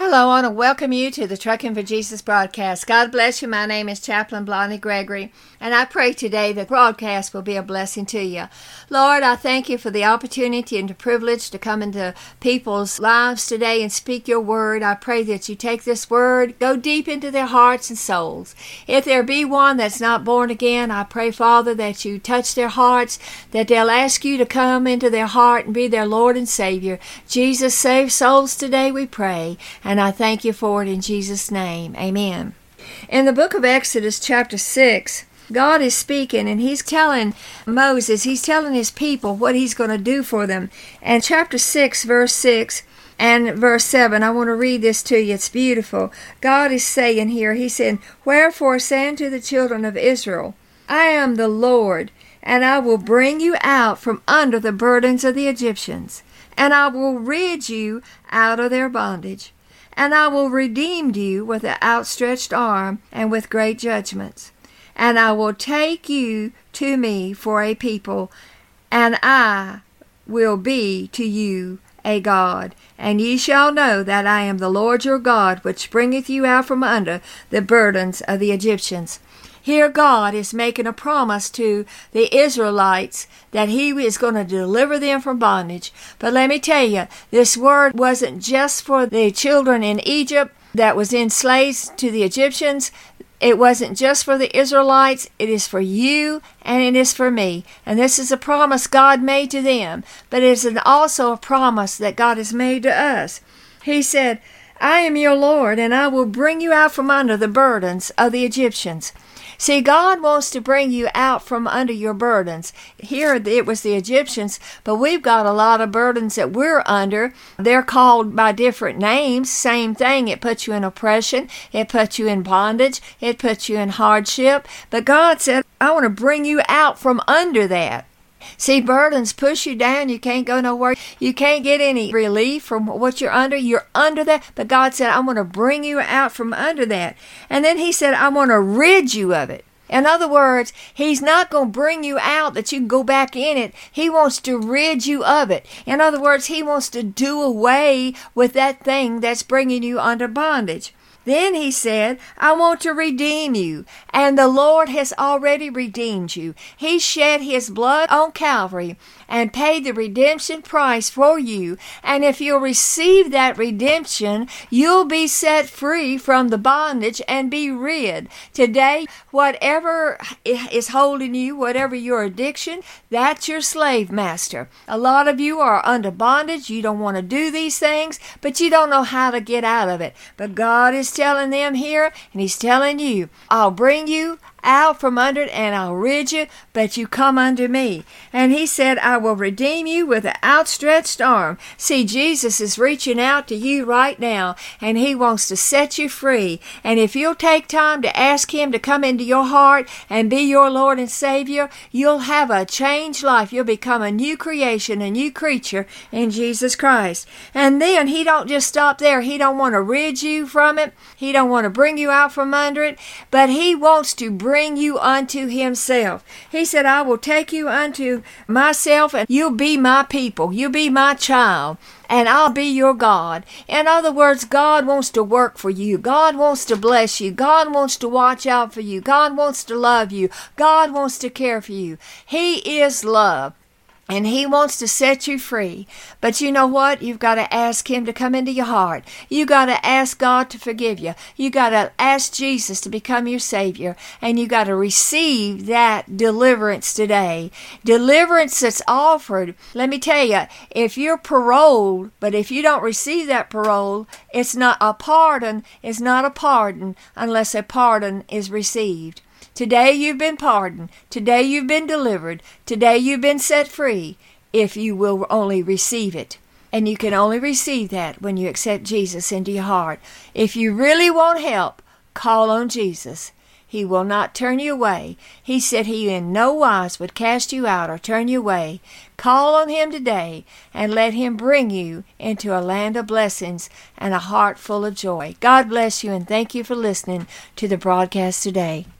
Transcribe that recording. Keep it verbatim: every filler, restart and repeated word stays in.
Hello, I want to welcome you to the Trucking for Jesus broadcast. God bless you. My name is Chaplain Blondie Gregory, and I pray today that the broadcast will be a blessing to you. Lord, I thank you for the opportunity and the privilege to come into people's lives today and speak your word. I pray that you take this word, go deep into their hearts and souls. If there be one that's not born again, I pray, Father, that you touch their hearts, that they'll ask you to come into their heart and be their Lord and Savior. Jesus, save souls today, we pray. And I thank you for it in Jesus' name. Amen. In the book of Exodus chapter six, God is speaking and he's telling Moses, he's telling his people what he's going to do for them. And chapter six, verse six and verse seven, I want to read this to you. It's beautiful. God is saying here, he said, "Wherefore say unto the children of Israel, I am the Lord, and I will bring you out from under the burdens of the Egyptians, and I will rid you out of their bondage. And I will redeem you with an outstretched arm and with great judgments. And I will take you to me for a people, and I will be to you a God. And ye shall know that I am the Lord your God, which bringeth you out from under the burdens of the Egyptians." Here God is making a promise to the Israelites that he is going to deliver them from bondage. But let me tell you, this word wasn't just for the children in Egypt that was enslaved to the Egyptians. It wasn't just for the Israelites. It is for you and it is for me. And this is a promise God made to them. But it is also a promise that God has made to us. He said, "I am your Lord, and I will bring you out from under the burdens of the Egyptians." See, God wants to bring you out from under your burdens. Here it was the Egyptians, but we've got a lot of burdens that we're under. They're called by different names. Same thing. It puts you in oppression. It puts you in bondage. It puts you in hardship. But God said, I want to bring you out from under that. See, burdens push you down. You can't go nowhere. You can't get any relief from what you're under. You're under that. But God said, I'm going to bring you out from under that. And then he said, I'm going to rid you of it. In other words, he's not going to bring you out that you can go back in it. He wants to rid you of it. In other words, he wants to do away with that thing that's bringing you under bondage. Then he said, I want to redeem you. And the Lord has already redeemed you. He shed his blood on Calvary and paid the redemption price for you. And if you'll receive that redemption, you'll be set free from the bondage and be rid. Today, whatever is holding you, whatever your addiction, that's your slave master. A lot of you are under bondage. You don't want to do these things, but you don't know how to get out of it. But God is telling them here, and he's telling you, I'll bring you out from under it and I'll rid you, but you come unto me. And he said, I will redeem you with an outstretched arm. See, Jesus is reaching out to you right now, and he wants to set you free. And if you'll take time to ask him to come into your heart and be your Lord and Savior, you'll have a changed life. You'll become a new creation, a new creature in Jesus Christ. And then he don't just stop there. He don't want to rid you from it. He don't want to bring you out from under it, but he wants to bring bring you unto himself. He said, I will take you unto myself, and you'll be my people. You'll be my child, and I'll be your God. In other words, God wants to work for you. God wants to bless you. God wants to watch out for you. God wants to love you. God wants to care for you. He is love. And he wants to set you free. But you know what? You've got to ask him to come into your heart. You got to ask God to forgive you. You got to ask Jesus to become your Savior. And you got to receive that deliverance today. Deliverance that's offered. Let me tell you, if you're paroled, but if you don't receive that parole, it's not a pardon. It's not a pardon unless a pardon is received. Today you've been pardoned. Today you've been delivered. Today you've been set free if you will only receive it. And you can only receive that when you accept Jesus into your heart. If you really want help, call on Jesus. He will not turn you away. He said he in no wise would cast you out or turn you away. Call on him today and let him bring you into a land of blessings and a heart full of joy. God bless you, and thank you for listening to the broadcast today.